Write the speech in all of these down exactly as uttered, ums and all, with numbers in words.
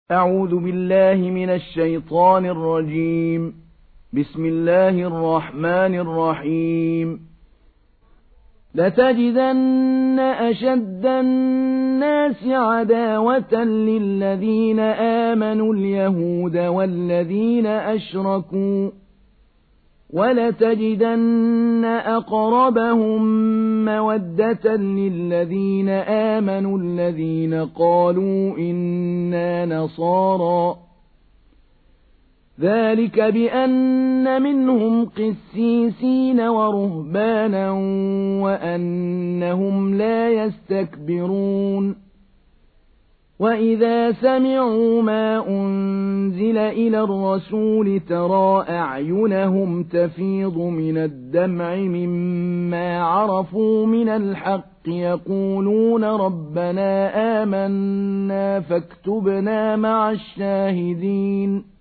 أعوذ بالله من الشيطان الرجيم. بسم الله الرحمن الرحيم. لتجدن أشد الناس عداوة للذين آمنوا اليهود والذين أشركوا، ولتجدن أقربهم مودة للذين آمنوا الذين قالوا إنا نصارى، ذلك بأن منهم قسيسين ورهبانا وأنهم لا يستكبرون. وإذا سمعوا ما أنزل إلى الرسول ترى أعينهم تفيض من الدمع مما عرفوا من الحق، يقولون ربنا آمنا فاكتبنا مع الشاهدين.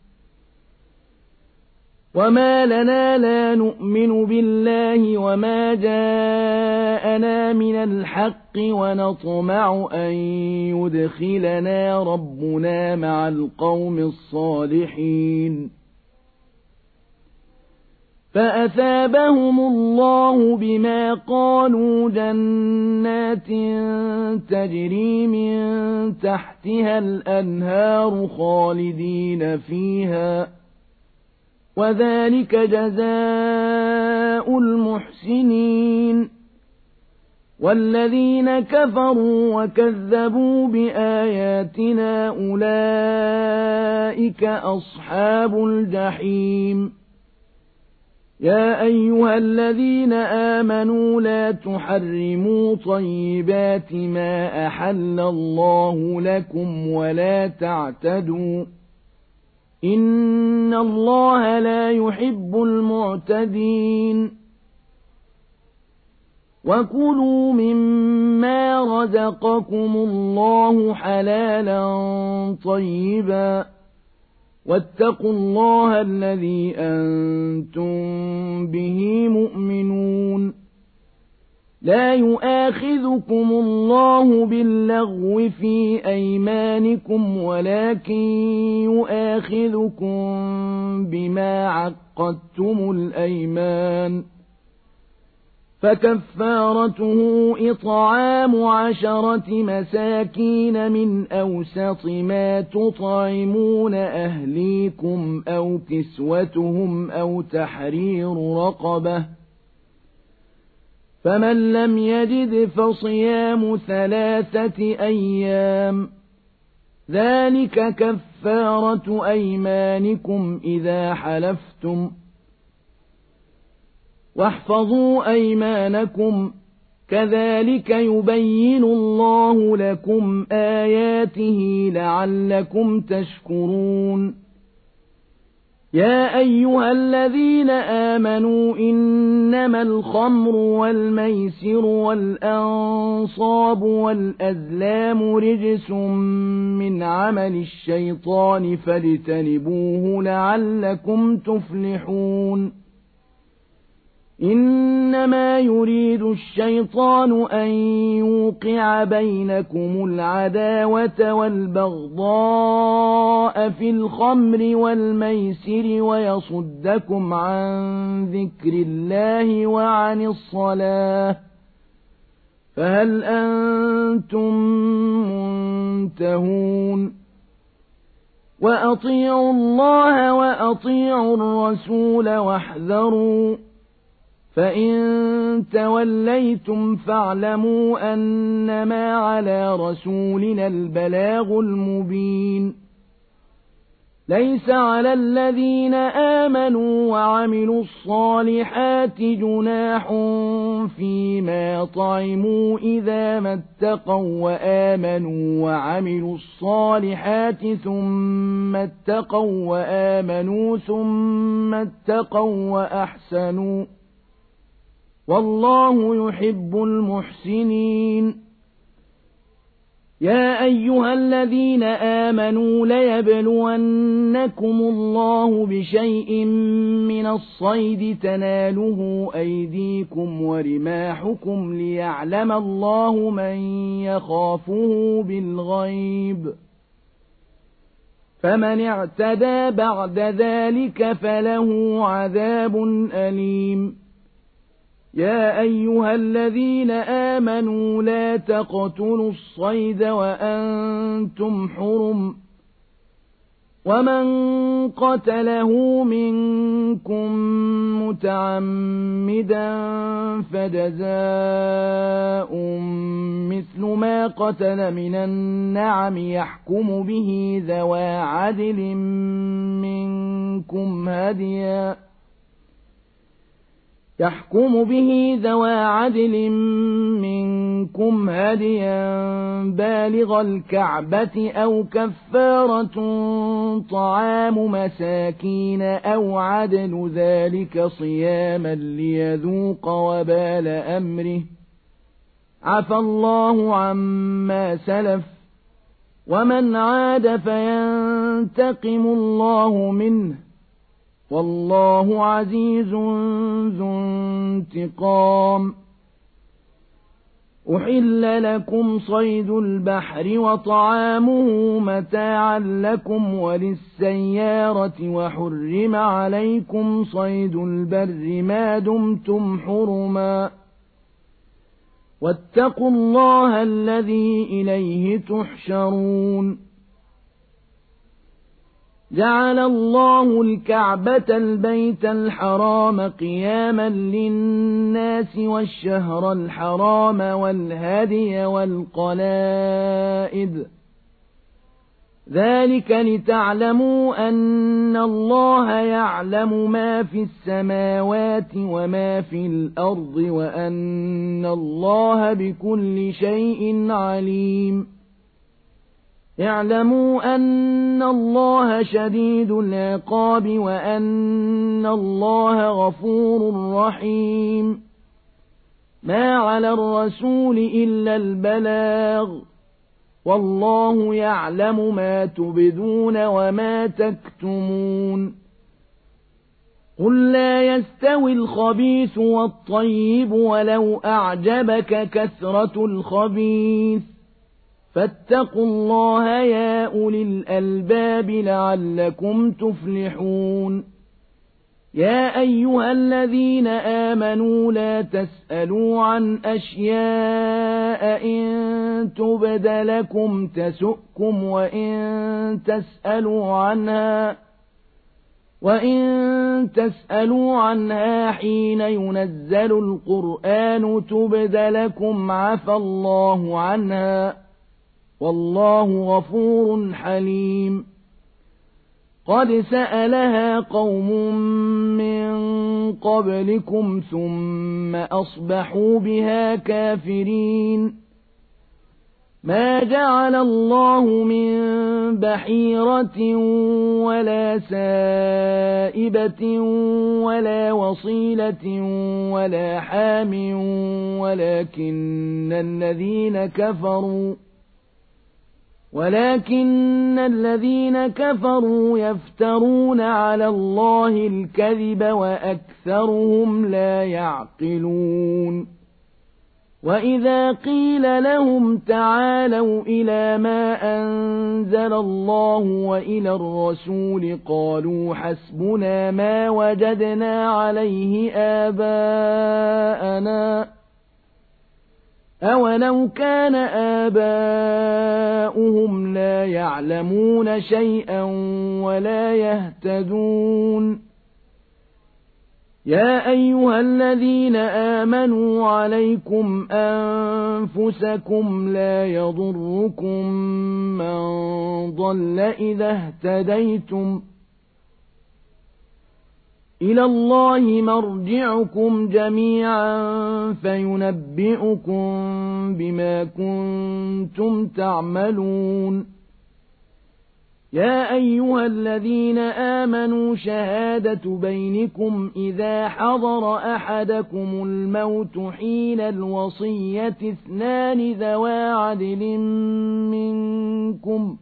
وما لنا لا نؤمن بالله وما جاءنا من الحق ونطمع أن يدخلنا ربنا مع القوم الصالحين. فأثابهم الله بما قالوا جنات تجري من تحتها الأنهار خالدين فيها، وذلك جزاء المحسنين. والذين كفروا وكذبوا بآياتنا أولئك أصحاب الجحيم. يا أيها الذين آمنوا لا تحرموا طيبات ما أحل الله لكم ولا تعتدوا، إن الله لا يحب المعتدين. وكلوا مما رزقكم الله حلالا طيبا، واتقوا الله الذي أنتم به مؤمنون. لا يؤاخذكم الله باللغو في أيمانكم ولكن يؤاخذكم بما عقدتم الأيمان، فكفارته إطعام عشرة مساكين من أوسط ما تطعمون أهليكم أو كسوتهم أو تحرير رقبة، فمن لم يجد فصيام ثلاثة أيام، ذلك كفارة أيمانكم إذا حلفتم. واحفظوا أيمانكم، كذلك يبين الله لكم آياته لعلكم تشكرون. يا أيها الذين آمنوا إنما الخمر والميسر والأنصاب والأزلام رجس من عمل الشيطان فاجتنبوه لعلكم تفلحون. إنما يريد الشيطان أن يوقع بينكم العداوة والبغضاء في الخمر والميسر ويصدكم عن ذكر الله وعن الصلاة، فهل أنتم منتهون؟ وأطيعوا الله وأطيعوا الرسول واحذروا، فإن توليتم فاعلموا أنما على رسولنا البلاغ المبين. ليس على الذين آمنوا وعملوا الصالحات جناح فيما طعموا إذا ما اتقوا وآمنوا وعملوا الصالحات ثم اتقوا وآمنوا ثم اتقوا وأحسنوا، والله يحب المحسنين. يا أيها الذين آمنوا ليبلونكم الله بشيء من الصيد تناله أيديكم ورماحكم ليعلم الله من يخافه بالغيب، فمن اعتدى بعد ذلك فله عذاب أليم يا أيها الذين آمنوا لا تقتلوا الصيد وأنتم حرم ومن قتله منكم متعمدا فجزاء مثل ما قتل من النعم يحكم به ذوى عدل منكم هديا يحكم به ذوى عدل منكم هديا بالغ الكعبة أو كفارة طعام مساكين أو عدل ذلك صياما ليذوق وبال أمره عفى الله عما سلف ومن عاد فينتقم الله منه والله عزيز ذو انتقام أحل لكم صيد البحر وطعامه متاعا لكم وللسيارة وحرم عليكم صيد البر ما دمتم حرما واتقوا الله الذي إليه تحشرون جعل الله الكعبة البيت الحرام قياما للناس والشهر الحرام والهدي والقلائد ذلك لتعلموا أن الله يعلم ما في السماوات وما في الأرض وأن الله بكل شيء عليم اعلموا أن الله شديد العقاب وأن الله غفور رحيم ما على الرسول إلا البلاغ والله يعلم ما تبدون وما تكتمون قل لا يستوي الخبيث والطيب ولو أعجبك كثرة الخبيث فاتقوا الله يا أولي الألباب لعلكم تفلحون يا أيها الذين آمنوا لا تسألوا عن أشياء إن تبد لكم تسؤكم وإن تسألوا عنها وإن تسألوا عنها حين ينزل القرآن تبد لكم عفى الله عنها والله غفور حليم قد سألها قوم من قبلكم ثم أصبحوا بها كافرين ما جعل الله من بحيرة ولا سائبة ولا وصيلة ولا حام ولكن الذين كفروا ولكن الذين كفروا يفترون على الله الكذب وأكثرهم لا يعقلون وإذا قيل لهم تعالوا إلى ما أنزل الله وإلى الرسول قالوا حسبنا ما وجدنا عليه آباءنا أولو كان آباؤهم لا يعلمون شيئا ولا يهتدون يا أيها الذين آمنوا عليكم أنفسكم لا يضركم من ضل إذا اهتديتم إلى الله مرجعكم جميعا فينبئكم بما كنتم تعملون يا أيها الذين آمنوا شهادة بينكم إذا حضر أحدكم الموت حين الوصية اثنان ذوى عدل منكم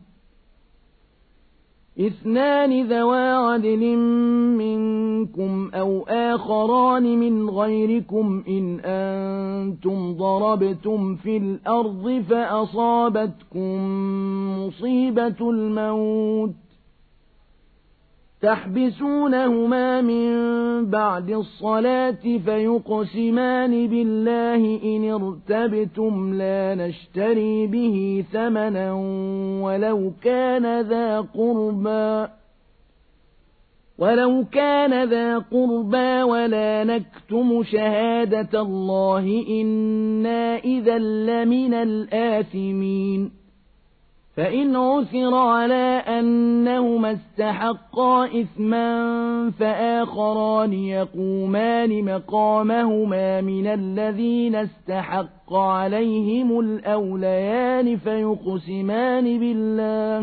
اثنان ذوى عدل منكم أو آخران من غيركم إن أنتم ضربتم في الأرض فأصابتكم مصيبة الموت تحبسونهما من بعد الصلاة فيقسمان بالله إن ارتبتم لا نشتري به ثمنا ولو كان ذا قربى ولو كان ذا قربى ولا نكتم شهادة الله إنا إذا لمن الآثمين فإن عثر على أنهما استحقا إثما فآخران يقومان مقامهما من الذين استحق عليهم الأوليان فيقسمان بالله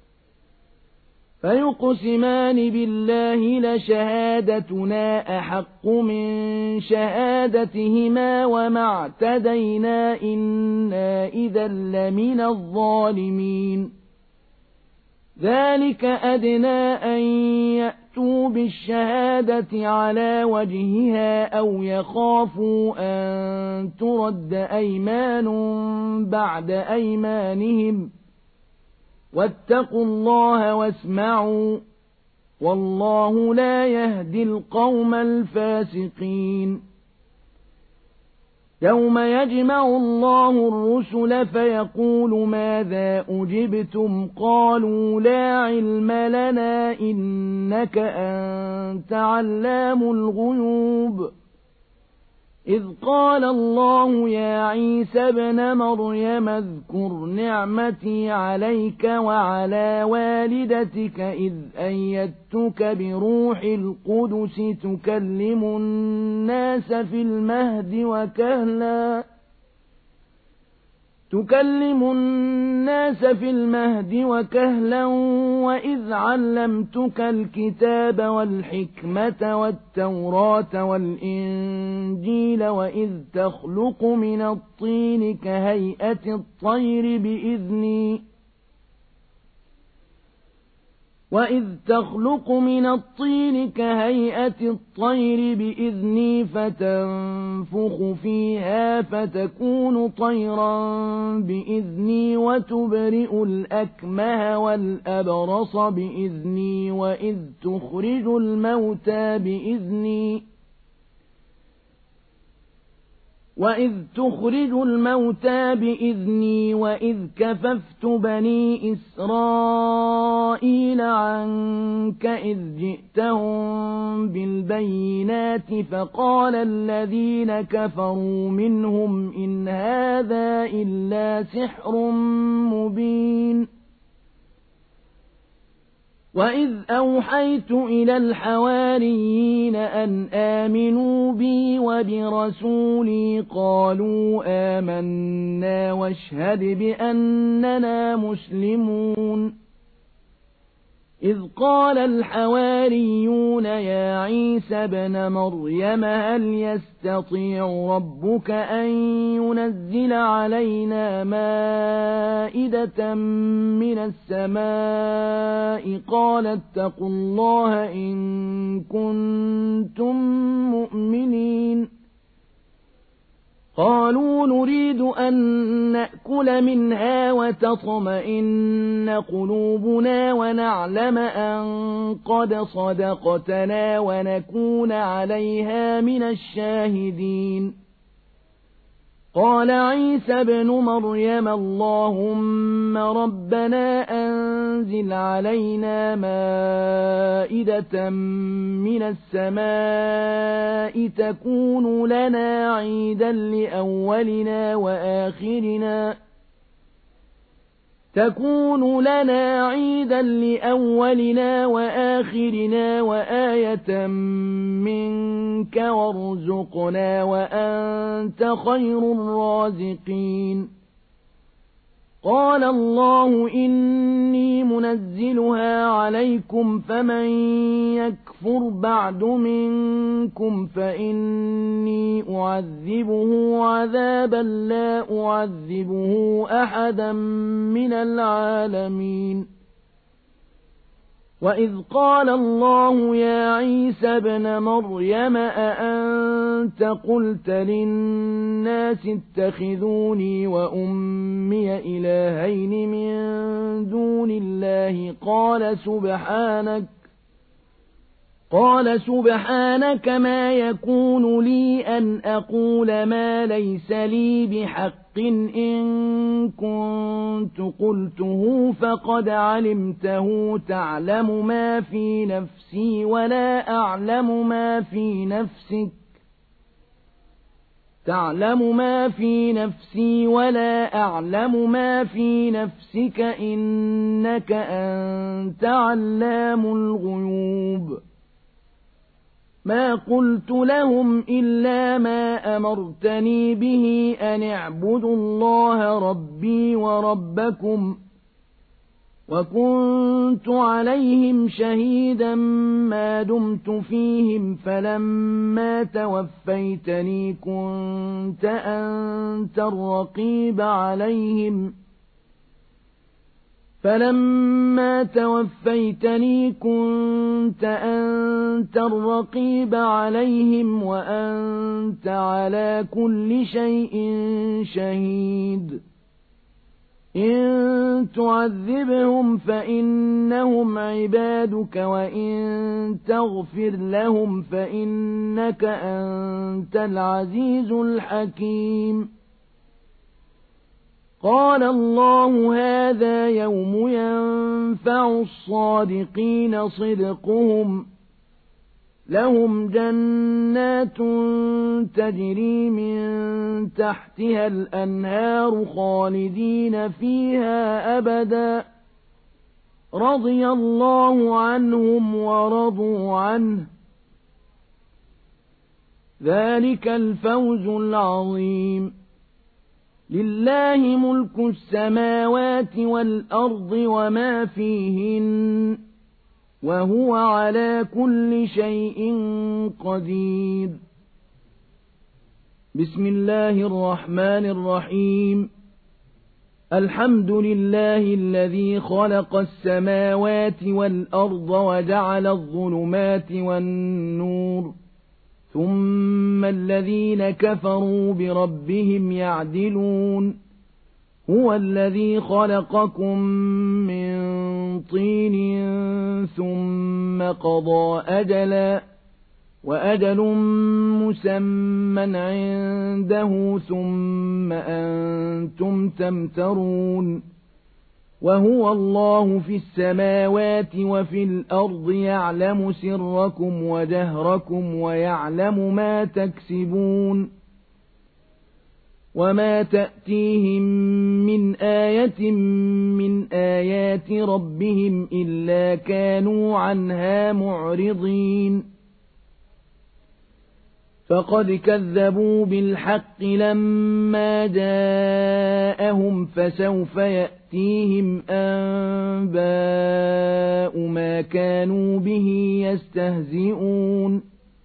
فيقسمان بالله لشهادتنا أحق من شهادتهما وما اعتدينا إنا إذا لمن الظالمين ذلك أدنى أن يأتوا بالشهادة على وجهها أو يخافوا أن ترد أيمان بعد أيمانهم واتقوا الله واسمعوا والله لا يهدي القوم الفاسقين يوم يجمع الله الرسل فيقول ماذا أجبتم قالوا لا علم لنا إنك أنت علام الغيوب إذ قال الله يا عيسى ابن مريم اذكر نعمتي عليك وعلى والدتك إذ أيدتك بروح القدس تكلم الناس في المهد وكهلا تكلم الناس في المهد وكهلا وإذ علمتك الكتاب والحكمة والتوراة والإنجيل وإذ تخلق من الطين كهيئة الطير بإذني وإذ تخلق من الطين كهيئة الطير بإذني فتنفخ فيها فتكون طيرا بإذني وتبرئ الأكمه والأبرص بإذني وإذ تخرج الموتى بإذني وإذ تخرج الموتى بإذني وإذ كففت بني إسرائيل عنك إذ جئتهم بالبينات فقال الذين كفروا منهم إن هذا إلا سحر مبين وإذ أوحيت إلى الحواريين أن آمنوا بي وبرسولي قالوا آمنا واشهد بأننا مسلمون إذ قال الحواريون يا عيسى ابن مريم هل يستطيع ربك أن ينزل علينا مائدة من السماء قال اتقوا الله إن كنتم مؤمنين قالوا نريد أن نأكل منها وتطمئن قلوبنا ونعلم أن قد صدقتنا ونكون عليها من الشاهدين قال عيسى ابن مريم اللهم ربنا أنزل علينا مائدة من السماء تكون لنا عيدا لأولنا وآخرنا تكون لنا عيدا لأولنا وآخرنا وآية منك وارزقنا وأنت خير الرازقين قال الله إني منزلها عليكم فمن يكفر بعد منكم فإني أعذبه عذابا لا أعذبه أحدا من العالمين وإذ قال الله يا عيسى ابن مريم أأنت قلت للناس اتخذوني وأمي إلهين من دون الله قال سبحانك قال سبحانك ما يكون لي أن أقول ما ليس لي بحق إن كنت قلته فقد علمته تعلم ما في نفسي ولا أعلم ما في نفسك تعلم ما في نفسي ولا أعلم ما في نفسك إنك أنت علام الغيوب ما قلت لهم إلا ما أمرتني به أن اعبدوا الله ربي وربكم وكنت عليهم شهيدا ما دمت فيهم فلما توفيتني كنت أنت الرقيب عليهم فلما توفيتني كنت أنت الرقيب عليهم وأنت على كل شيء شهيد إن تعذبهم فإنهم عبادك وإن تغفر لهم فإنك أنت العزيز الحكيم قال الله هذا يوم ينفع الصادقين صدقهم لهم جنات تجري من تحتها الأنهار خالدين فيها أبدا رضي الله عنهم ورضوا عنه ذلك الفوز العظيم لله ملك السماوات والأرض وما فيهن وهو على كل شيء قدير بسم الله الرحمن الرحيم الحمد لله الذي خلق السماوات والأرض وجعل الظلمات والنور ثم الذين كفروا بربهم يعدلون هو الذي خلقكم من طين ثم قضى أجلا وأجل مسمى عنده ثم أنتم تمترون وهو الله في السماوات وفي الأرض يعلم سركم وجهركم ويعلم ما تكسبون وما تأتيهم من آية من آيات ربهم إلا كانوا عنها معرضين فقد كذبوا بالحق لما جاءهم فسوف يأتيهم أنباء ما كانوا به يستهزئون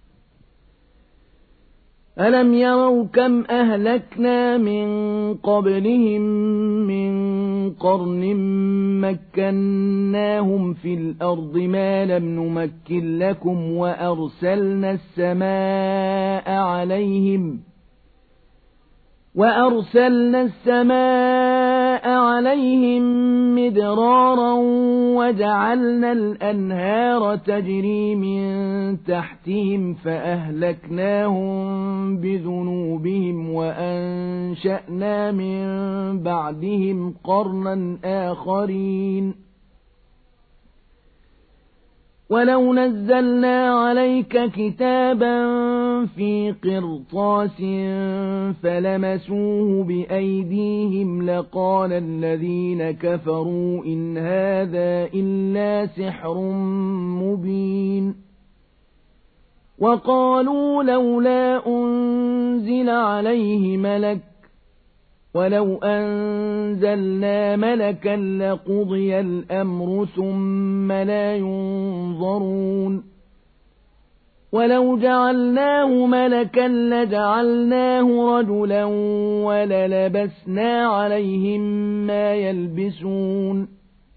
ألم يروا كم أهلكنا من قبلهم من قرن مكناهم في الأرض ما لم نمكن لكم وأرسلنا السماء عليهم وأرسلنا السماء عليهم مدرارا وجعلنا الأنهار تجري من تحتهم فأهلكناهم بذنوبهم وأنشأنا من بعدهم قرنا آخرين ولو نزلنا عليك كتابا في قرطاس فلمسوه بأيديهم لقال الذين كفروا إن هذا إلا سحر مبين وقالوا لولا أنزل عليه ملك ولو أنزلنا ملكا لقضي الأمر ثم لا ينظرون ولو جعلناه ملكا لجعلناه رجلا وللبسنا عليهم ما يلبسون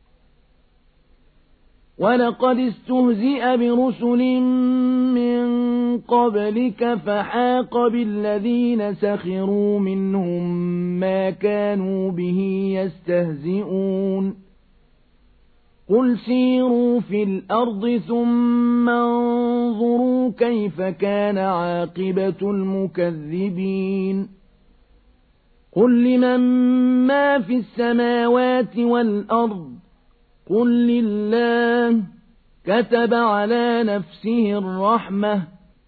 ولقد استهزئ برسل من قبلك فحاق بالذين سخروا منهم ما كانوا به يستهزئون قل سيروا في الأرض ثم انظروا كيف كان عاقبة المكذبين قل لمن ما في السماوات والأرض قل لله كتب على نفسه الرحمة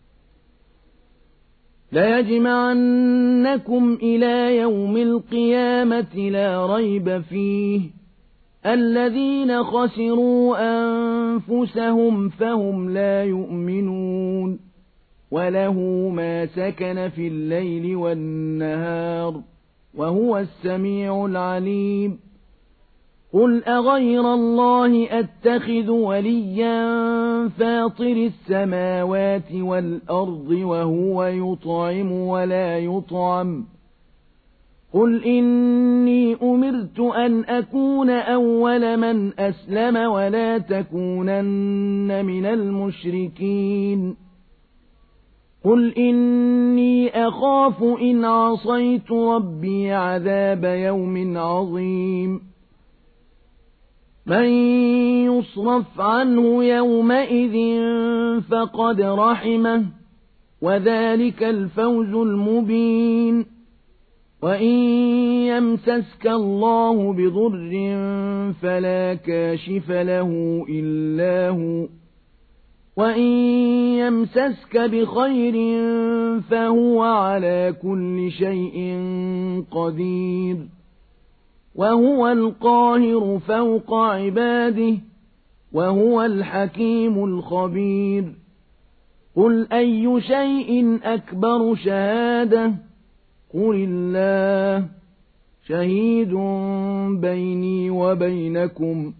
ليجمعنكم إلى يوم القيامة لا ريب فيه الذين خسروا أنفسهم فهم لا يؤمنون وله ما سكن في الليل والنهار وهو السميع العليم قل أغير الله أتخذ وليا فاطر السماوات والأرض وهو يطعم ولا يطعم قل إني أمرت أن أكون أول من أسلم ولا تكونن من المشركين قل إني أخاف إن عصيت ربي عذاب يوم عظيم من يصرف عنه يومئذ فقد رحمه وذلك الفوز المبين وإن يمسسك الله بضر فلا كاشف له إلا هو وإن يمسسك بخير فهو على كل شيء قدير وهو القاهر فوق عباده وهو الحكيم الخبير قل أي شيء أكبر شهادة قل الله شهيد بيني وبينكم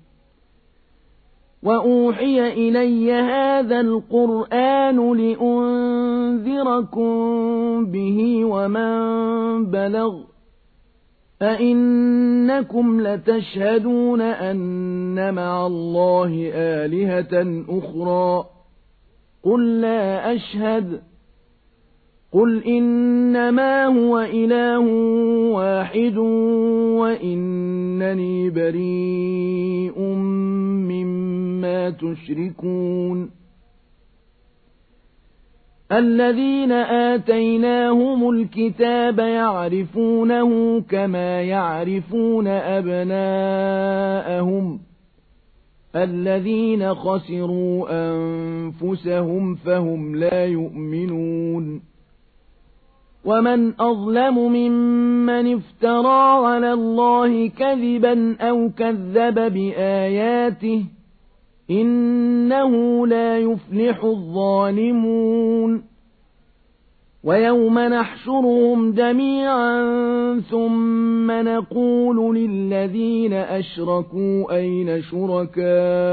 وأوحي إلي هذا القرآن لأنذركم به ومن بلغ أئنكم لتشهدون أن مع الله آلهة أخرى قل لا أشهد قل إنما هو إله واحد وإنني بريء مما تشركون الذين آتيناهم الكتاب يعرفونه كما يعرفون أبناءهم الذين خسروا أنفسهم فهم لا يؤمنون ومن أظلم ممن افترى على الله كذبا أو كذب بآياته إنه لا يفلح الظالمون ويوم نحشرهم جميعا ثم نقول للذين أشركوا أين شركاؤكم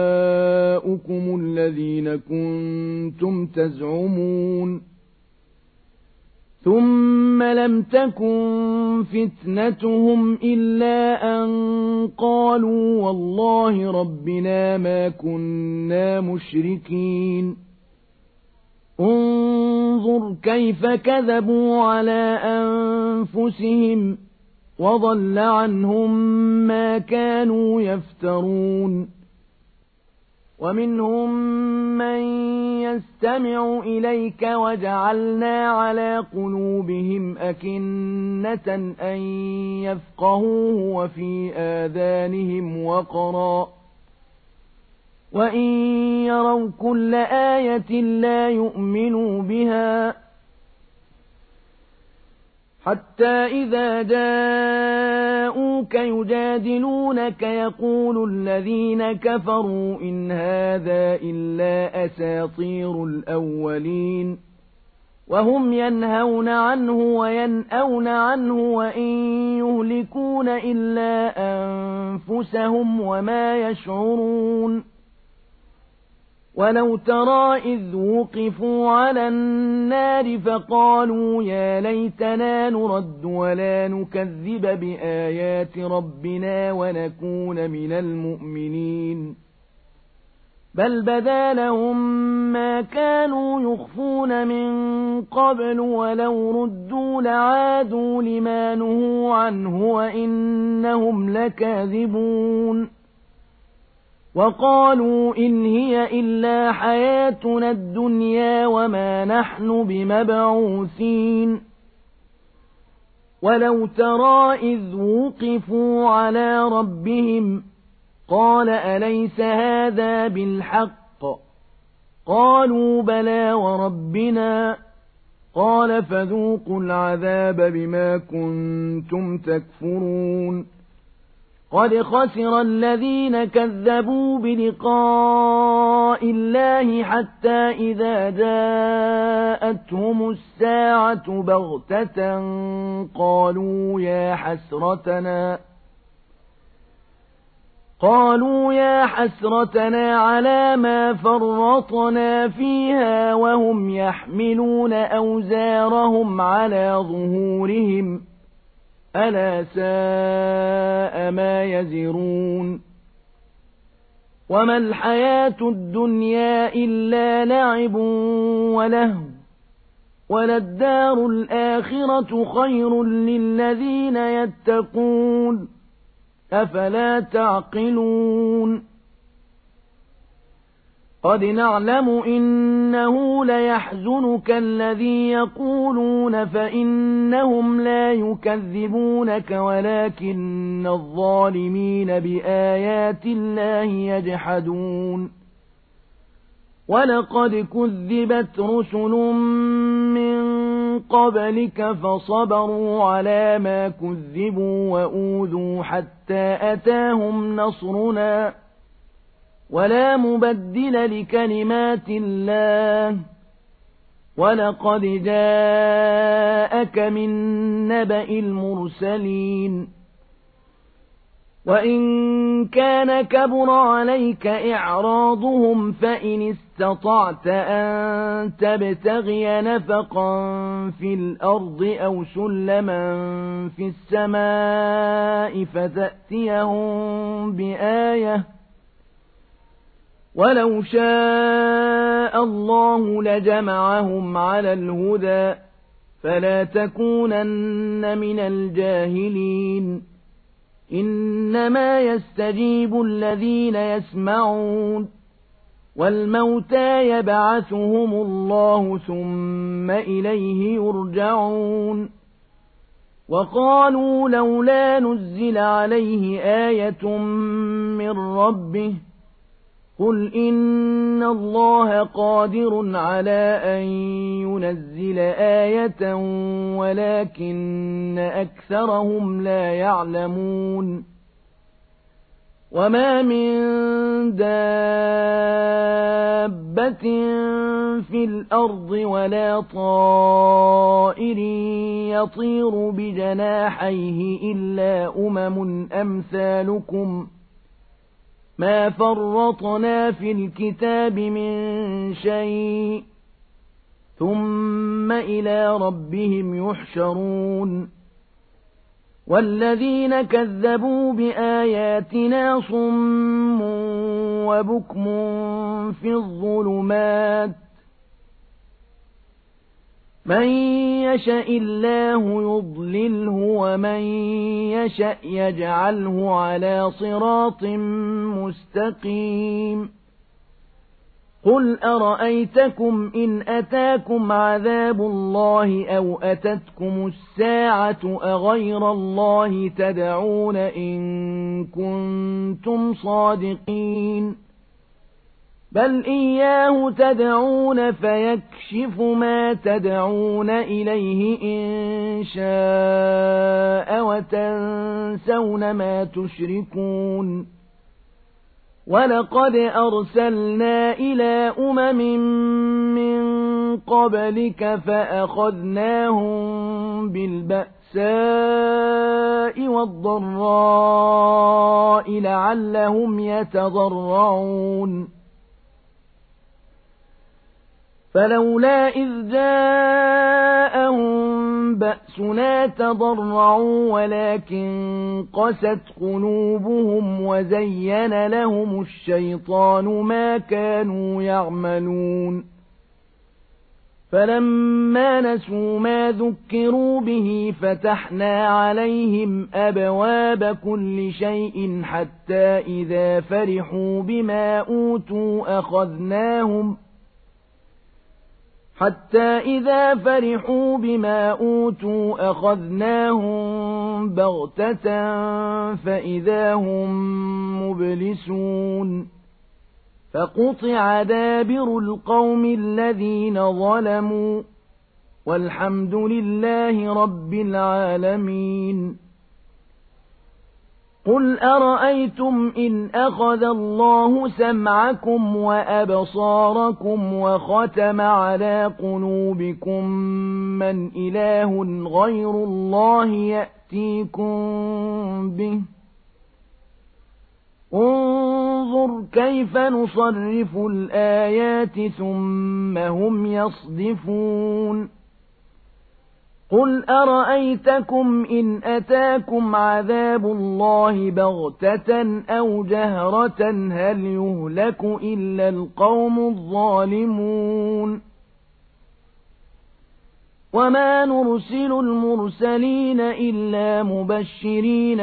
الذين كنتم تزعمون ثم لم تكن فتنتهم إلا أن قالوا والله ربنا ما كنا مشركين انظر كيف كذبوا على أنفسهم وضل عنهم ما كانوا يفترون ومنهم من يستمع إليك وجعلنا على قلوبهم أكنة أن يفقهوه وفي آذانهم وقرا وإن يروا كل آية لا يؤمنوا بها حتى إذا جاءوك يجادلونك يقول الذين كفروا إن هذا إلا أساطير الأولين وهم ينهون عنه وينأون عنه وإن يهلكون إلا أنفسهم وما يشعرون ولو ترى إذ وقفوا على النار فقالوا يا ليتنا نرد ولا نكذب بآيات ربنا ونكون من المؤمنين بل بدا لهم ما كانوا يخفون من قبل ولو ردوا لعادوا لما نهوا عنه وإنهم لكاذبون وقالوا إن هي إلا حياتنا الدنيا وما نحن بمبعوثين ولو ترى إذ وقفوا على ربهم قال أليس هذا بالحق قالوا بلى وربنا قال فذوقوا العذاب بما كنتم تكفرون قد خسر الذين كذبوا بلقاء الله حتى إذا جاءتهم الساعة بغتة قالوا يا حسرتنا قالوا يا حسرتنا على ما فرطنا فيها وهم يحملون أوزارهم على ظهورهم ألا ساء ما يزرون وما الحياة الدنيا إلا لعب ولهو وللدار الآخرة خير للذين يتقون أفلا تعقلون قد نعلم إنه ليحزنك الذي يقولون فإنهم لا يكذبونك ولكن الظالمين بآيات الله يجحدون ولقد كذبت رسل من قبلك فصبروا على ما كذبوا وأوذوا حتى أتاهم نصرنا ولا مبدل لكلمات الله ولقد جاءك من نبأ المرسلين وإن كان كبر عليك إعراضهم فإن استطعت أن تبتغي نفقا في الأرض أو سلما في السماء فتأتيهم بآية ولو شاء الله لجمعهم على الهدى فلا تكونن من الجاهلين إنما يستجيب الذين يسمعون والموتى يبعثهم الله ثم إليه يرجعون وقالوا لولا نزل عليه آية من ربه قل إن الله قادر على أن ينزل آية ولكن أكثرهم لا يعلمون وما من دابة في الأرض ولا طائر يطير بجناحيه إلا أمم أمثالكم ما فرطنا في الكتاب من شيء ثم إلى ربهم يحشرون والذين كذبوا بآياتنا صم وبكم في الظلمات من يشاء الله يضلله ومن يشاء يجعله على صراط مستقيم قل أرأيتكم إن أتاكم عذاب الله أو أتتكم الساعة أغير الله تدعون إن كنتم صادقين بل إياه تدعون فيكشف ما تدعون إليه إن شاء وتنسون ما تشركون ولقد أرسلنا إلى أمم من قبلك فأخذناهم بالبأساء والضراء لعلهم يتضرعون فلولا إذ جاءهم بأسنا تضرعوا ولكن قست قلوبهم وزين لهم الشيطان ما كانوا يعملون فلما نسوا ما ذكروا به فتحنا عليهم أبواب كل شيء حتى إذا فرحوا بما أوتوا أخذناهم حتى إذا فرحوا بما أوتوا أخذناهم بغتة فإذا هم مبلسون فقطع دابر القوم الذين ظلموا والحمد لله رب العالمين. قل أرأيتم إن أخذ الله سمعكم وأبصاركم وختم على قلوبكم من إله غير الله يأتيكم به انظر كيف نصرف الآيات ثم هم يصدفون. قل أرأيتكم إن أتاكم عذاب الله بغتة أو جهرة هل يهلك إلا القوم الظالمون. وما نرسل المرسلين إلا مبشرين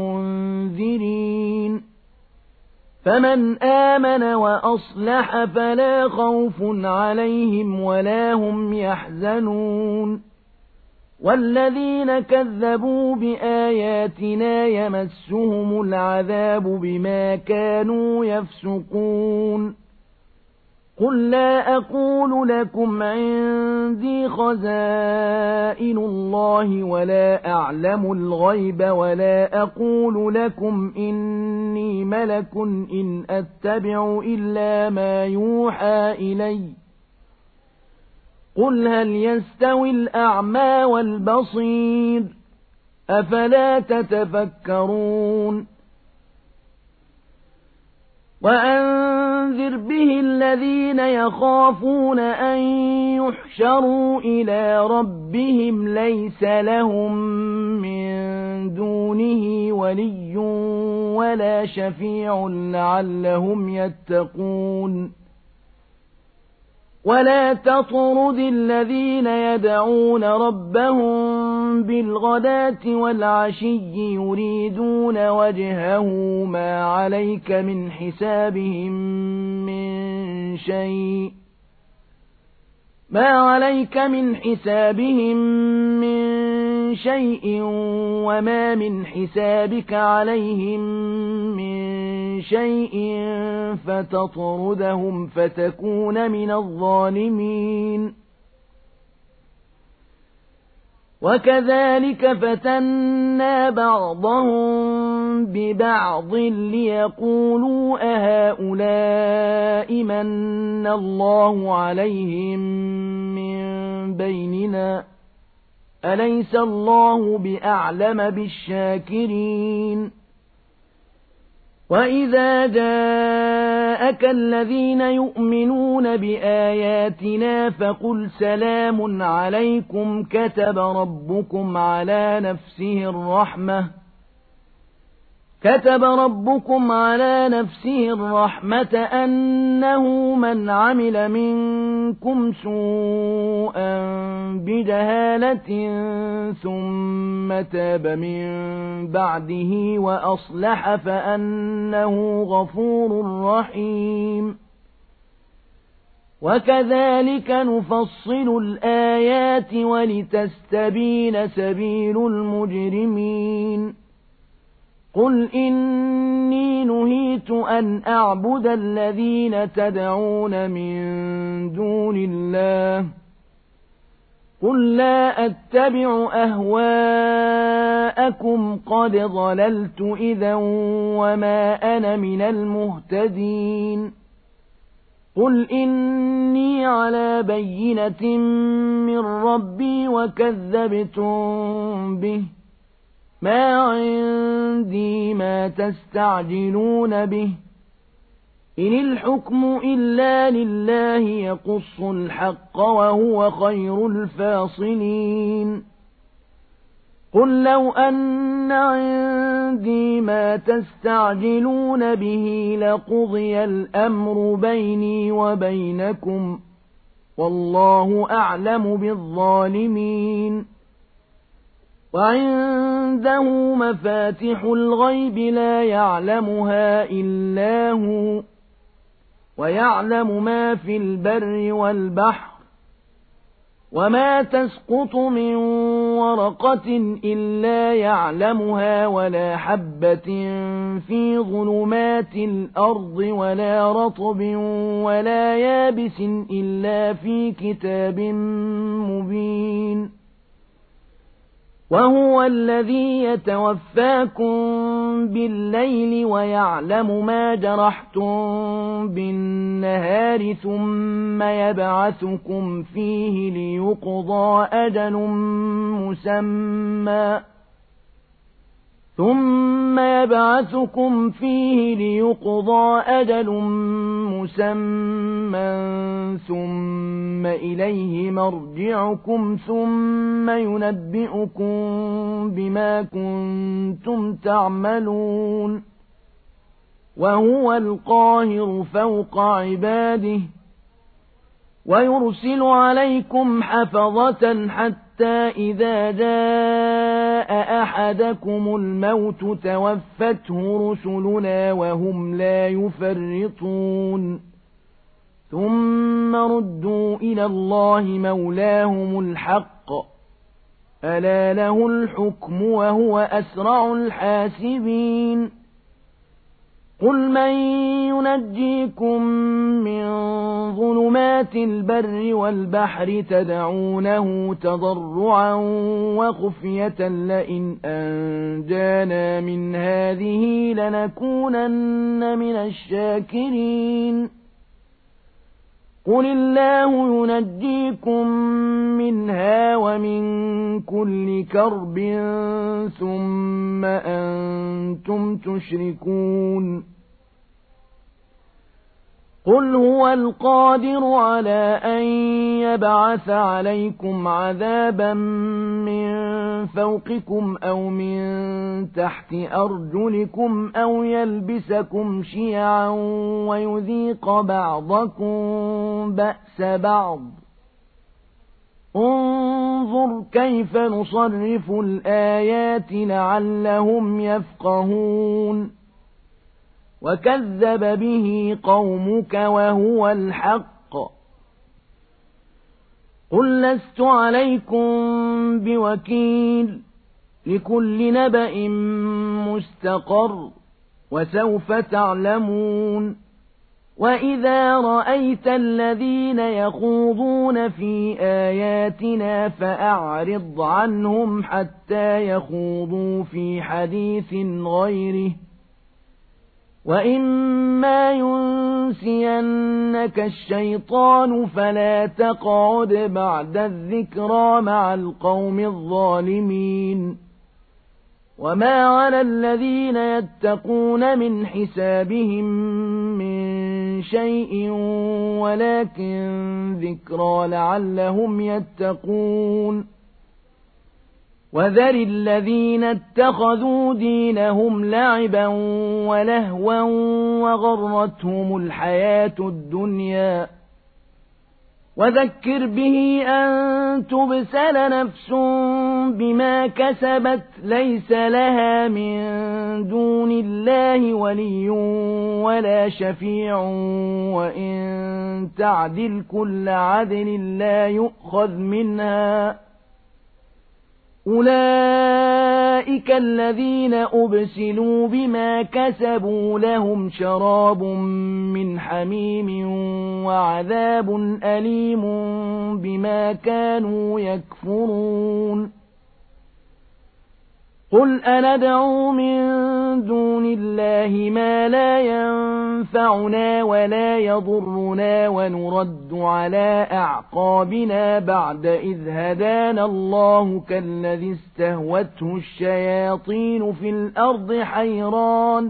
ومنذرين فمن آمن وأصلح فلا خوف عليهم ولا هم يحزنون. والذين كذبوا بآياتنا يمسهم العذاب بما كانوا يفسقون. قل لا أقول لكم عندي خزائن الله ولا أعلم الغيب ولا أقول لكم إني ملك إن أتبع إلا ما يوحى إلي. قل هل يستوي الأعمى والبصير أفلا تتفكرون. وأنذر به الذين يخافون أن يحشروا إلى ربهم ليس لهم من دونه ولي ولا شفيع لعلهم يتقون. ولا تطرد الذين يدعون ربهم بالغداة والعشي يريدون وجهه ما عليك من حسابهم من شيء ما عليك من حسابهم من شيء وما من حسابك عليهم من شيء فتطردهم فتكون من الظالمين. وكذلك فتنا بعضهم ببعض ليقولوا أهؤلاء من الله عليهم من بيننا أليس الله بأعلم بالشاكرين. وإذا جاءك الذين يؤمنون بآياتنا فقل سلام عليكم كتب ربكم على نفسه الرحمة كتب ربكم على نفسه الرحمة أنه من عمل منكم سوءا بجهالة ثم تاب من بعده وأصلح فأنه غفور رحيم. وكذلك نفصل الآيات ولتستبين سبيل المجرمين. قل إني نهيت أن أعبد الذين تدعون من دون الله قل لا أتبع أهواءكم قد ضللت إذا وما أنا من المهتدين. قل إني على بينة من ربي وكذبتم به ما عندي ما تستعجلون به إن الحكم إلا لله يقص الحق وهو خير الفاصلين. قل لو أن عندي ما تستعجلون به لقضي الأمر بيني وبينكم والله أعلم بالظالمين. وعنده مفاتح الغيب لا يعلمها إلا هو، ويعلم ما في البر والبحر، وما تسقط من ورقة إلا يعلمها، ولا حبة في ظلمات الأرض، ولا رطب ولا يابس إلا في كتاب مبين. وهو الذي يتوفاكم بالليل ويعلم ما جرحتم بالنهار، ثم يبعثكم فيه ليقضى أجل مسمى ثم يبعثكم فيه ليقضى أجل مسمى ثم إليه مرجعكم ثم ينبئكم بما كنتم تعملون. وهو القاهر فوق عباده، ويرسل عليكم حفظة حتى إذا جاء أحدكم الموت توفته رسلنا وهم لا يفرطون، ثم ردوا إلى الله مولاهم الحق، ألا له الحكم وهو أسرع الحاسبين. قل من ينجيكم من ظلمات البر والبحر تدعونه تضرعا وخفية لئن أنجانا من هذه لنكونن من الشاكرين. قل الله ينجيكم منها ومن كل كرب ثم أنتم تشركون. قل هو القادر على أن يبعث عليكم عذابا من فوقكم أو من تحت أرجلكم أو يلبسكم شيعا ويذيق بعضكم بأس بعض. انظر كيف نصرف الآيات لعلهم يفقهون. وكذب به قومك وهو الحق. قل لست عليكم بوكيل، لكل نبأ مستقر وسوف تعلمون. وإذا رأيت الذين يخوضون في آياتنا فأعرض عنهم حتى يخوضوا في حديث غيره، وإما ينسينك الشيطان فلا تقعد بعد الذكرى مع القوم الظالمين. وما على الذين يتقون من حسابهم من شيء ولكن ذكرى لعلهم يتقون. وذر الذين اتخذوا دينهم لعبا ولهوا وغرتهم الحياة الدنيا، وذكر به أن تبسل نفس بما كسبت ليس لها من دون الله ولي ولا شفيع، وإن تعدل كل عدل لا يؤخذ منها. أولئك الذين أبسلوا بما كسبوا لهم شراب من حميم وعذاب أليم بما كانوا يكفرون. قل أندعو من دون الله ما لا ينفعنا ولا يضرنا ونرد على أعقابنا بعد إذ هدانا الله كالذي استهوته الشياطين في الأرض حيران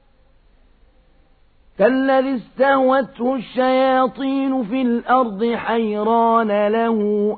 كالذي استهوته الشياطين في الأرض حيران له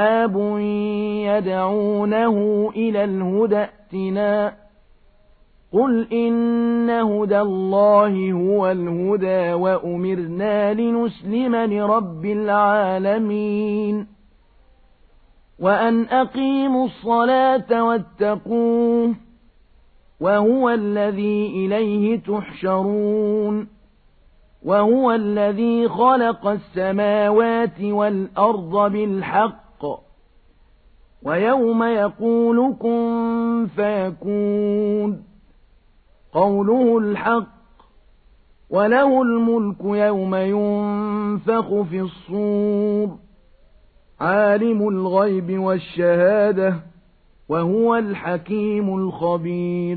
أصحاب يدعونه إلى الهدى ائتنا قل إن هدى الله هو الهدى وأمرنا لنسلم لرب العالمين وأن أقيموا الصلاة واتقوه وهو الذي إليه تحشرون وهو الذي خلق السماوات والأرض بالحق ويوم يقول كن فيكون قوله الحق وله الملك يوم ينفخ في الصور عالم الغيب والشهادة وهو الحكيم الخبير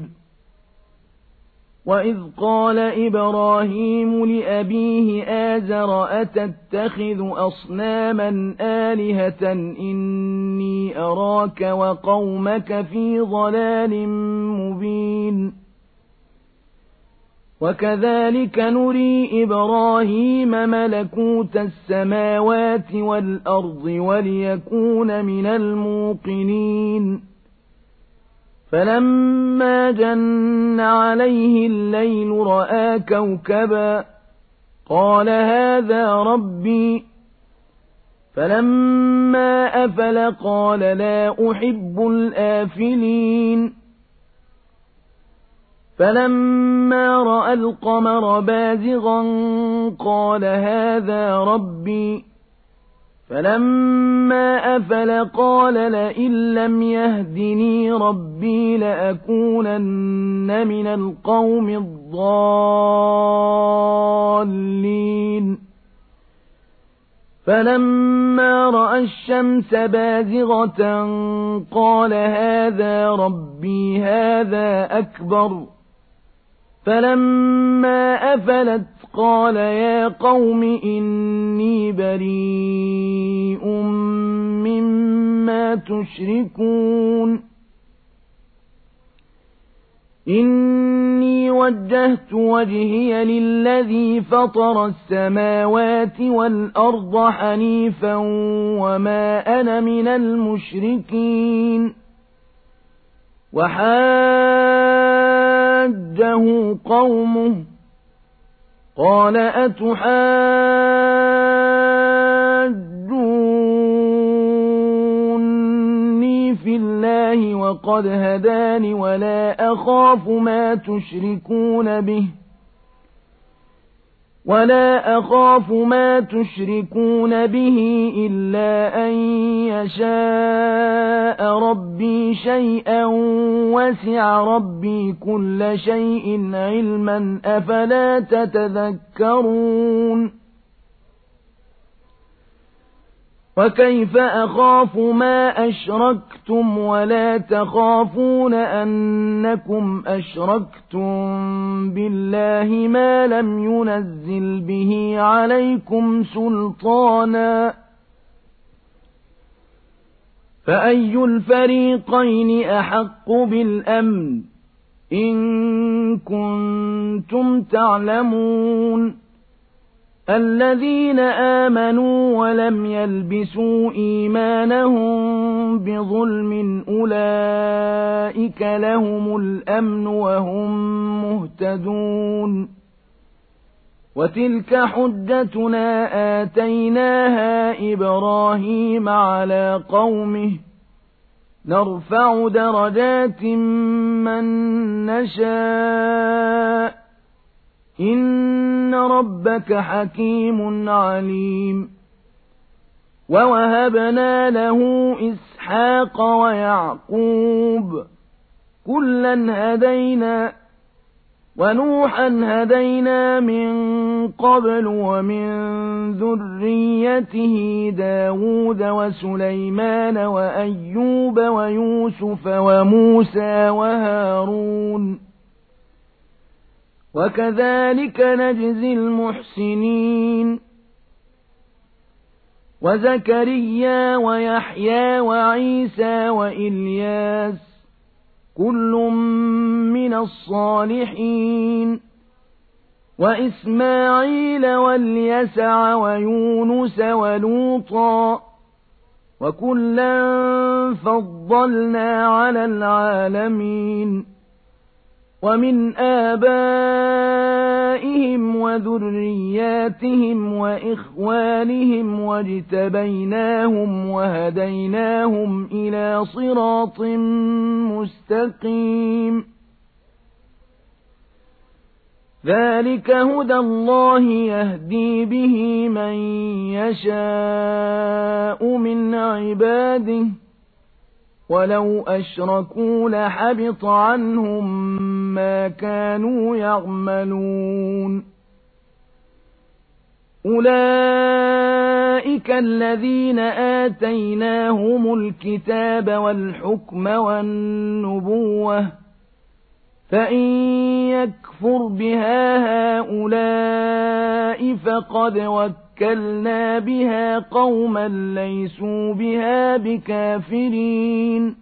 وإذ قال إبراهيم لأبيه آزر أتتخذ أصناما آلهة إني أراك وقومك في ضلال مبين وكذلك نري إبراهيم ملكوت السماوات والأرض وليكون من الموقنين فلما جن عليه الليل رأى كوكبا قال هذا ربي فلما أفل قال لا أحب الآفلين فلما رأى القمر بازغا قال هذا ربي فلما أفل قال لئن لم يهدني ربي لأكونن من القوم الضالين فلما رأى الشمس بازغة قال هذا ربي هذا أكبر فلما أفلت قال يا قوم إني بريء مما تشركون إني وجهت وجهي للذي فطر السماوات والأرض حنيفا وما أنا من المشركين وحاجه قومه قال أتحاجوني في الله وقد هداني ولا أخاف ما تشركون به ولا أخاف ما تشركون به إلا أن يشاء ربي شيئا وسع ربي كل شيء علما أفلا تتذكرون وكيف أخاف ما أشركتم ولا تخافون أنكم أشركتم بالله ما لم ينزل به عليكم سلطانا فأي الفريقين أحق بالأمن إن كنتم تعلمون الذين آمنوا ولم يلبسوا إيمانهم بظلم أولئك لهم الأمن وهم مهتدون وتلك حجتنا آتيناها إبراهيم على قومه نرفع درجات من نشاء إن ربك حكيم عليم ووهبنا له إسحاق ويعقوب كلا هدينا ونوحا هدينا من قبل ومن ذريته داود وسليمان وأيوب ويوسف وموسى وهارون وكذلك نجزي المحسنين وزكريا ويحيى وعيسى وإلياس كل من الصالحين وإسماعيل واليسع ويونس ولوطا وكلا فضلنا على العالمين ومن آبائهم وذرياتهم وإخوانهم واجتبيناهم وهديناهم إلى صراط مستقيم ذلك هدى الله يهدي به من يشاء من عباده ولو أشركوا لحبط عنهم ما كانوا يعملون أولئك الذين آتيناهم الكتاب والحكم والنبوة فإن يكفر بها هؤلاء فقد وكلنا بها قوما ليسوا بها بكافرين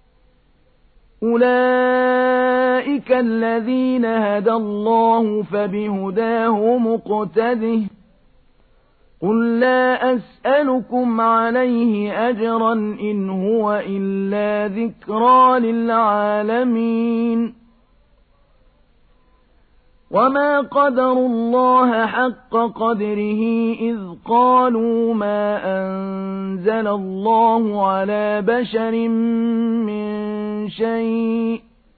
أولئك الذين هدى الله فبهداه مقتده قل لا أسألكم عليه أجرا إن هو إلا ذكرى للعالمين وما قدروا الله حق قدره إذ قالوا ما أنزل الله على بشر من شيء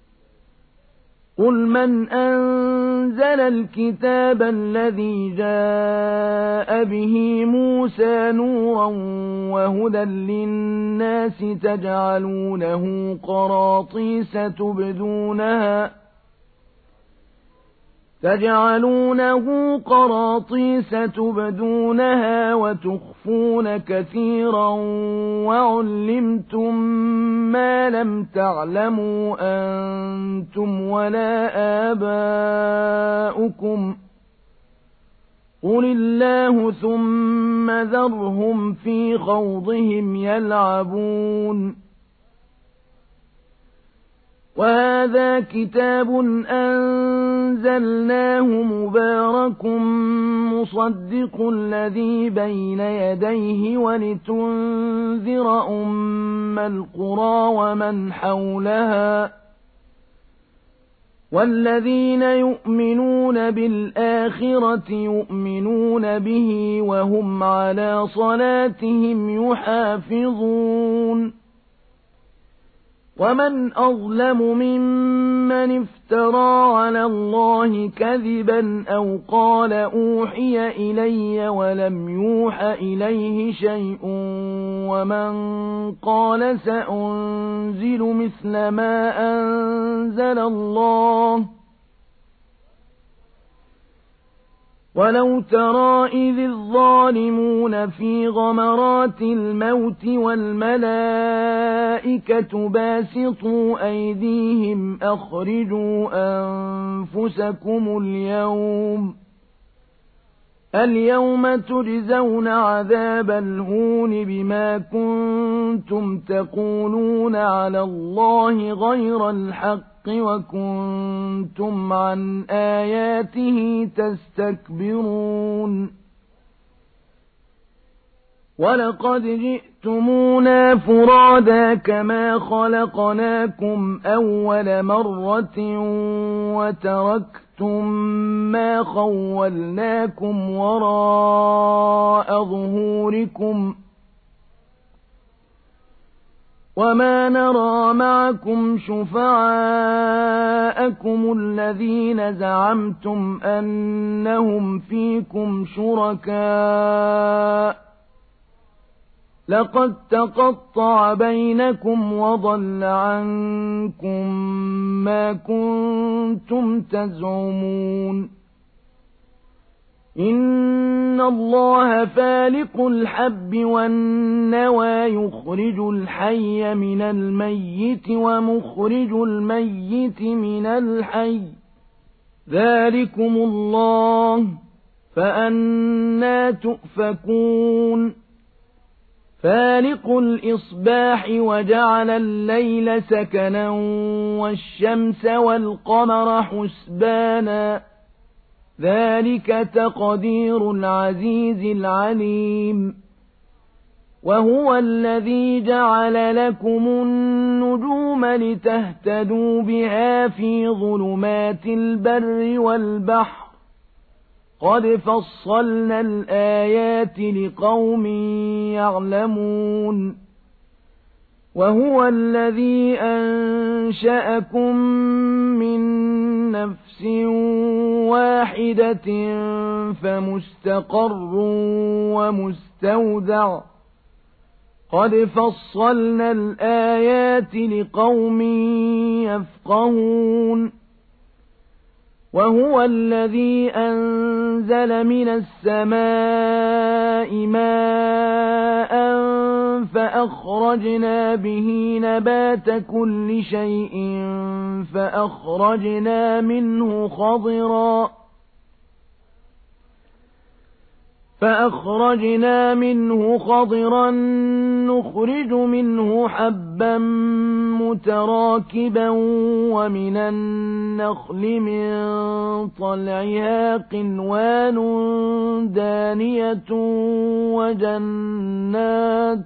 قل من أنزل الكتاب الذي جاء به موسى نورا وهدى للناس تجعلونه قراطيس تبدونها تجعلونه قراطيس تبدونها وتخفون كثيرا وعلمتم ما لم تعلموا أنتم ولا آباؤكم قل الله ثم ذرهم في خوضهم يلعبون وهذا كتاب أنزلناه مبارك مصدق الذي بين يديه ولتنذر أم القرى ومن حولها والذين يؤمنون بالآخرة يؤمنون به وهم على صلاتهم يحافظون ومن أظلم ممن افترى على الله كذبا أو قال أوحي إلي ولم يوح إليه شيء ومن قال سأنزل مثل ما أنزل الله ولو ترى إذ الظالمون في غمرات الموت والملائكة باسطوا أيديهم أخرجوا أنفسكم اليوم اليوم تجزون عذاب الهون بما كنتم تقولون على الله غير الحق وكنتم عن آياته تستكبرون ولقد جئتمونا فرادا كما خلقناكم أول مرة وتركتم ما خولناكم وراء ظهوركم وما نرى معكم شفعاءكم الذين زعمتم أنهم فيكم شركاء لقد تقطع بينكم وضل عنكم ما كنتم تزعمون إن الله فالق الحب والنوى يخرج الحي من الميت ومخرج الميت من الحي ذلكم الله فأنى تؤفكون فالق الإصباح وجعل الليل سكنا والشمس والقمر حسبانا ذلك تقدير العزيز العليم وهو الذي جعل لكم النجوم لتهتدوا بها في ظلمات البر والبحر قد فصلنا الآيات لقوم يعلمون وهو الذي أنشأكم من نفس واحدة فمستقر ومستودع قد فصلنا الآيات لقوم يفقهون وهو الذي أنزل من السماء ماء فأخرجنا به نبات كل شيء فأخرجنا منه خضرا فأخرجنا منه خضرا نخرج منه حبا متراكبا ومن النخل من طلعها قنوان دانية وجنات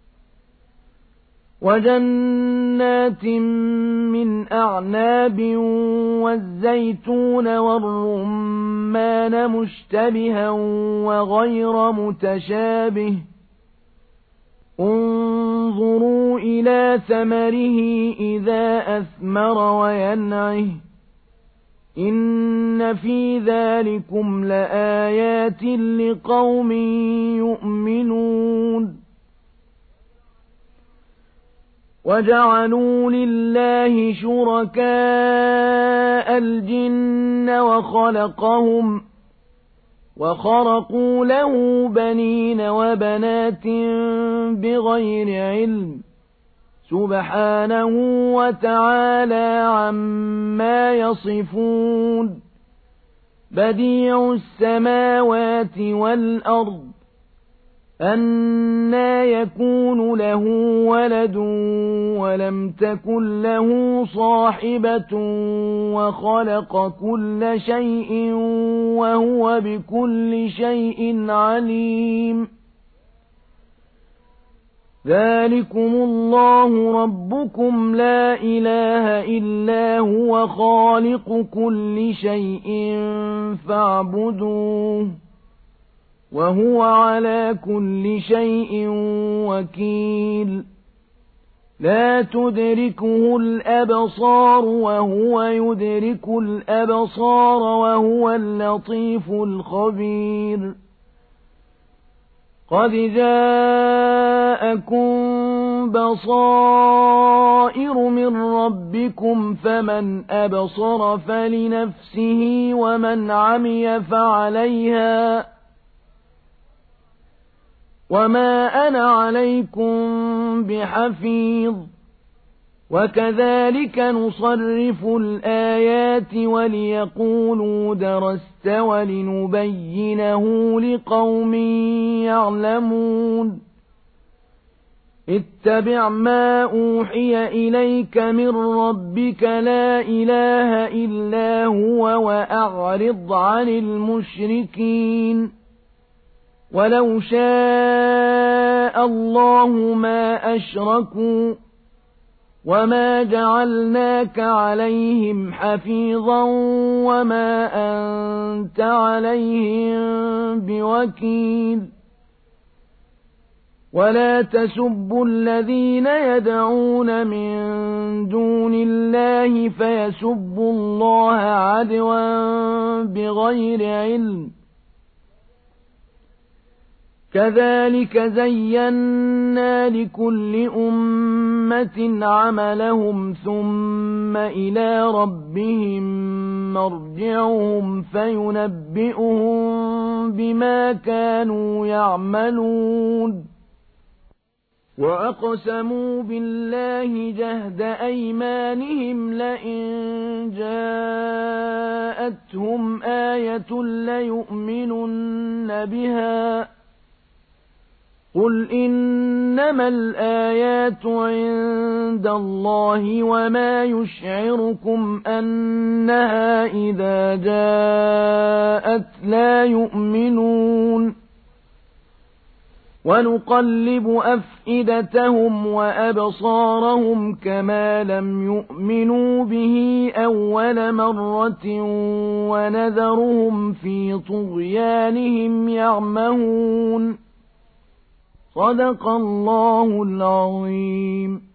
وجنات من أعناب والزيتون والرمان مشتبها وغير متشابه انظروا إلى ثمره إذا أثمر وينعه إن في ذلكم لآيات لقوم يؤمنون وجعلوا لله شركاء الجن وخلقهم وخرقوا له بنين وبنات بغير علم سبحانه وتعالى عما يصفون بديع السماوات والأرض أنى يكون له ولد ولم تكن له صاحبة وخلق كل شيء وهو بكل شيء عليم ذلكم الله ربكم لا إله إلا هو خالق كل شيء فاعبدوه وهو على كل شيء وكيل لا تدركه الأبصار وهو يدرك الأبصار وهو اللطيف الخبير قد جاءكم بصائر من ربكم فمن أبصر فلنفسه ومن عمي فعليها وما أنا عليكم بحفيظ وكذلك نصرف الآيات وليقولوا درست ولنبينه لقوم يعلمون اتبع ما أوحي إليك من ربك لا إله إلا هو وأعرض عن المشركين ولو شاء الله ما أشركوا وما جعلناك عليهم حفيظا وما أنت عليهم بوكيل ولا تسبوا الذين يدعون من دون الله فيسبوا الله عدوا بغير علم كذلك زينا لكل أمة عملهم ثم إلى ربهم مرجعهم فينبئهم بما كانوا يعملون وأقسموا بالله جهد أيمانهم لئن جاءتهم آية ليؤمنن بها قل إنما الآيات عند الله وما يشعركم أنها إذا جاءت لا يؤمنون ونقلب أفئدتهم وأبصارهم كما لم يؤمنوا به أول مرة ونذرهم في طغيانهم يعمهون. صدق الله العظيم.